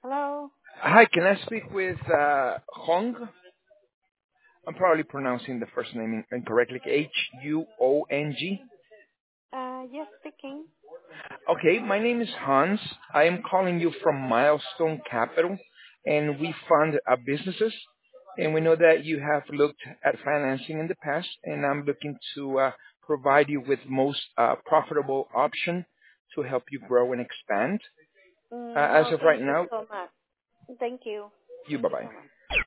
Hello. Hi, can I speak with Hong? I'm probably pronouncing the first name incorrectly. Huong. Yes, speaking. Okay, my name is Hans. I am calling you from Milestone Capital, and we fund businesses. And we know that you have looked at financing in the past, and I'm looking to provide you with most profitable option to help you grow and expand. As No, of right thank you now, so much. Thank you. you Thank bye you bye. so much.